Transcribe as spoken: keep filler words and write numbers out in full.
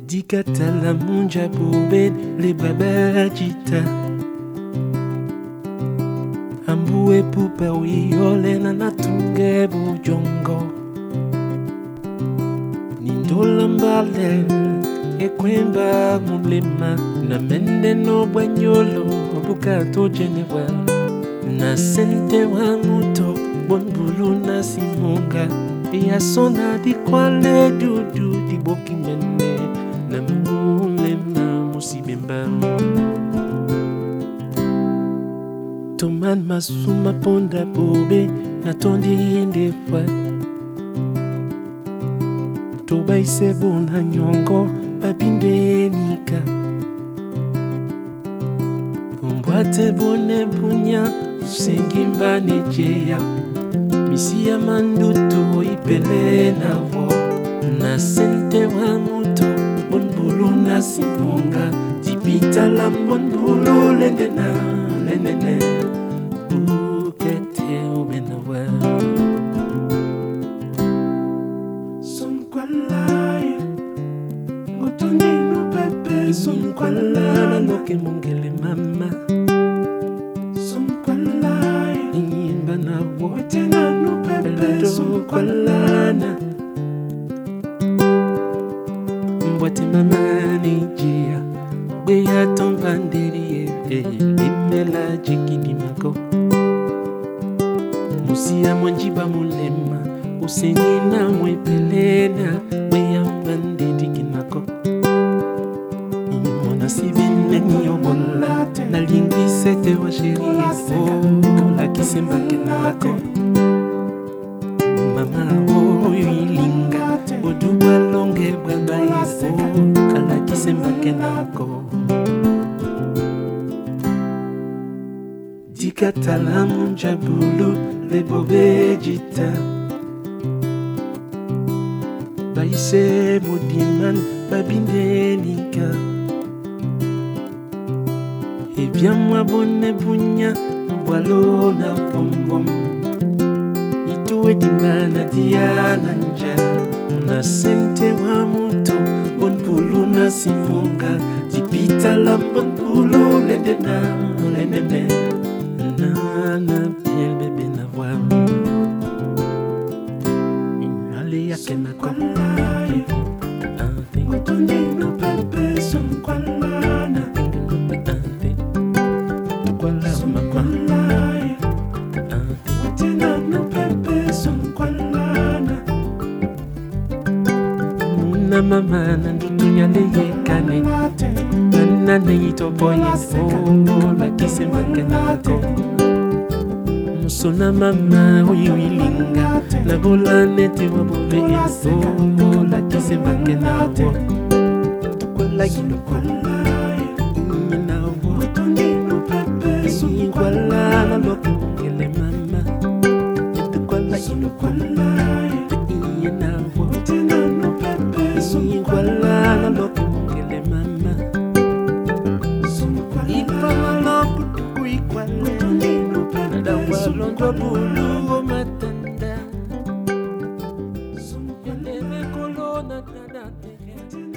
Dikatala munja bubed le babajita Ambue pupa wiole na natunge bujongo Nindola mbale ekwemba mulema Na mende no banyolo bukato jenewa Na sente wa muto bonbulu na simunga Ya sona di kwale dudu di boki mende Na mulema musibemba Toman masuma ponda bobe Na tondi inde fwa Toba isebo na nyongo Babinde nika Mbwate bone bunya Sengimba nejeya Misia mandutu ipele na wo Na sente wa muto Bonbulu na simunga Tipita la bonbulu lendena Lendene Bukete ubena wa Son kwalaya Ngotoni no pepe Son kwalaya Noke mongele mama Son kwalaya Nyimba na wo Tena no pepe Son kwalana Mbwate mama nijia Beya tombandiri Limela jikini mako Musia mwanjiba mulema Usengina mwepelena Beya mbandiri kinako Mwana sibine niyobola Na lingi sete wa sherie Kola kisemba kenako Mama oyo ilinga Oduwa longe baba yefo Kala kisemba kenako Dikatala munja bulu le bobe jita Baise modiman babinde nika Ebia mwa bonne bunya Mbwalo na pombom Ituwe dimana diana nja Na sente wa muto Bonbulu na simunga Dipita la bonbulu lendena Lendene Na piel bebe na voix Ale ya kena komai Ante Ngotoni no pepe son kwalana Ante Tukwala makwalai Ante Watena no pepe son kwalana Muna mama na ndudunya leye kane Nana na yitopo yefo La kisemba kenako Sona mama oyo ilinga Na bola nete wa bobe yefo La kisemba kenako Tukwala yino kwala Nyina wo Ngotoni pepe Sunyi kwala Na loke mongele mama Tukwala yino kwala Nyina wo Tena no pepe Sunyi kwala Na loke mongele mama Ipala lopu tuku ikwale Nada walondo bulu o matanda Yaleme kolona nada teke